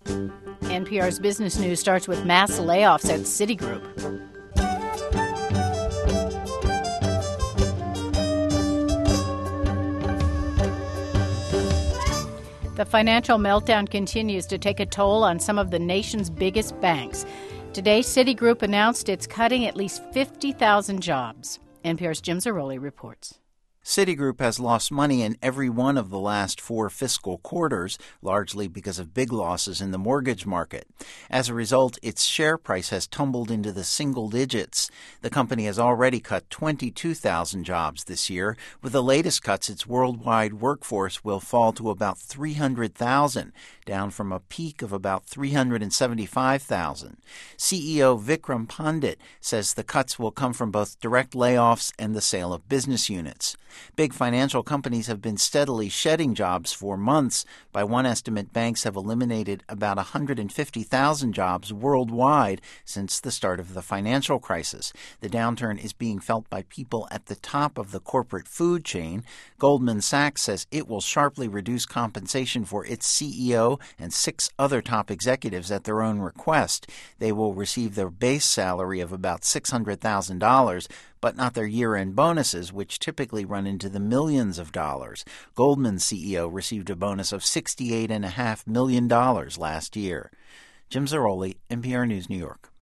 NPR's Business News starts with mass layoffs at Citigroup. The financial meltdown continues to take a toll on some of the nation's biggest banks. Today, Citigroup announced it's cutting at least 50,000 jobs. NPR's Jim Zarroli reports. Citigroup has lost money in every one of the last 4 fiscal quarters, largely because of big losses in the mortgage market. As a result, its share price has tumbled into the single digits. The company has already cut 22,000 jobs this year. With the latest cuts, its worldwide workforce will fall to about 300,000, down from a peak of about 375,000. CEO Vikram Pandit says the cuts will come from both direct layoffs and the sale of business units. Big financial companies have been steadily shedding jobs for months. By one estimate, banks have eliminated about 150,000 jobs worldwide since the start of the financial crisis. The downturn is being felt by people at the top of the corporate food chain. Goldman Sachs says it will sharply reduce compensation for its CEO and 6 other top executives at their own request. They will receive their base salary of about $600,000, but not their year-end bonuses, which typically run into the millions of dollars. Goldman's CEO received a bonus of $68.5 million last year. Jim Zarroli, NPR News, New York.